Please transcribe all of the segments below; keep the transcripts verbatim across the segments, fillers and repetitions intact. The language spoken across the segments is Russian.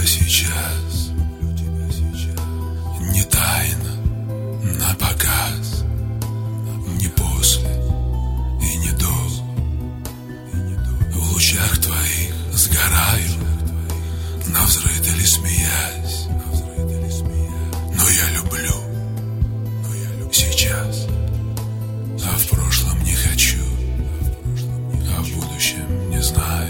сейчас, не тайно, на показ, не после и не до. В лучах твоих сгораю, навзрыд или смеясь, но я люблю сейчас, а в прошлом не хочу, а в будущем не знаю.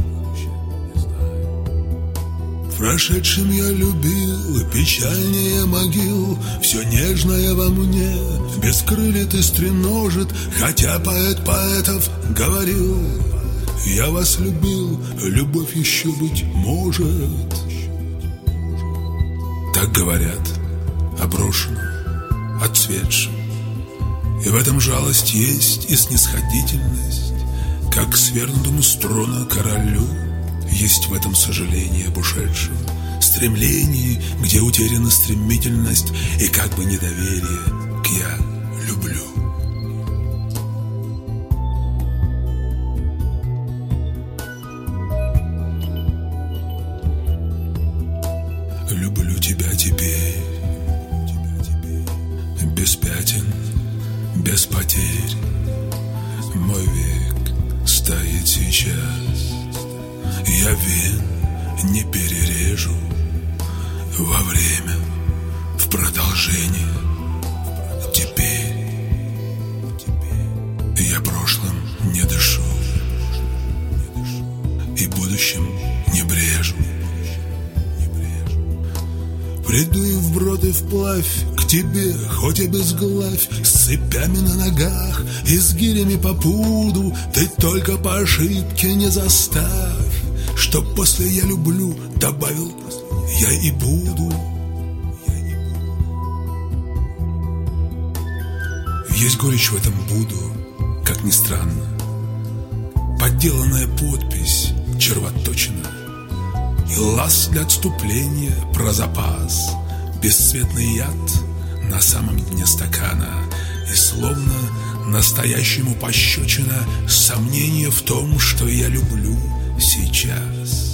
В прошедшем я любил, печальнее могил, все нежное во мне бескрылит и стреножит, хотя поэт поэтов говорил: я вас любил, любовь еще быть может. Так говорят о брошенном, отцветшем, и в этом жалость есть и снисходительность, как к свернутому с трона королю есть в этом сожаление об ушедшем, стремлении, где утеряна стремительность и как бы недоверие к «я люблю». Люблю тебя теперь, без пятен, без потерь. Мой век стоит сейчас, я вен не перережу во время, в продолжение. Теперь я прошлым не дышу и будущим не брежу. Приду и вброд и вплавь к тебе, хоть и безглавь, с цепями на ногах и с гирями по пуду. Ты только по ошибке не заставь, чтоб после «я люблю» добавил «я и буду». Есть горечь в этом «буду», как ни странно. Подделанная подпись червоточина и лаз для отступления про запас, бесцветный яд на самом дне стакана, и словно настоящему пощечина сомнение в том, что я люблю сейчас.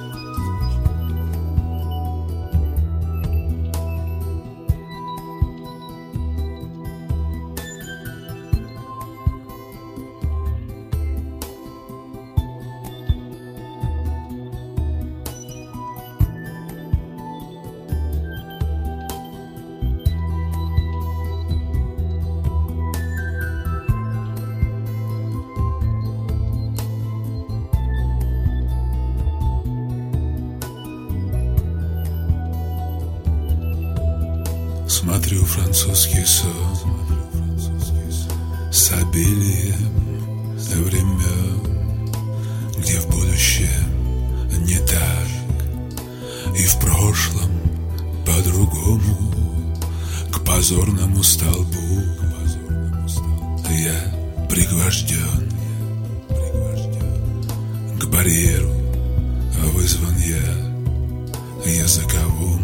Смотрю французский сон с обилием времен, где в будущем не так и в прошлом по-другому. К позорному столбу я пригвожден, к барьеру вызван я языковому.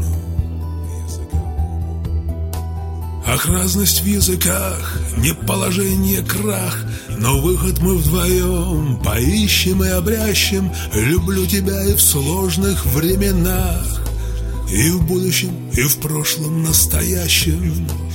Ах, разность в языках, не положение крах, но выход мы вдвоем поищем и обрящем. Люблю тебя и в сложных временах, и в будущем, и в прошлом настоящем.